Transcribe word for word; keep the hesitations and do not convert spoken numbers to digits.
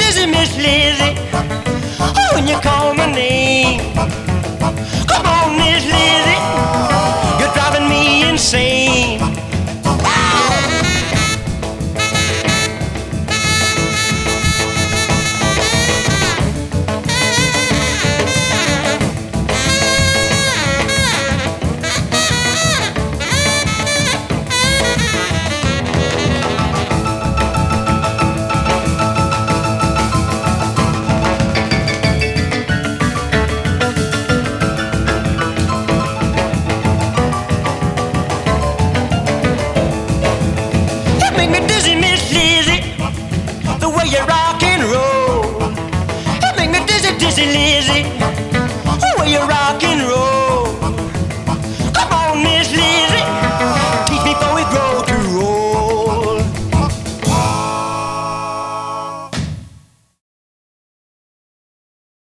dizzy, Miss Lizzy. Oh, when you call my name. Come on, Miss Lizzy, you're driving me insane. Make me dizzy, Miss Lizzy, the way you rock and roll. You make me dizzy, dizzy, Lizzy, the way you rock and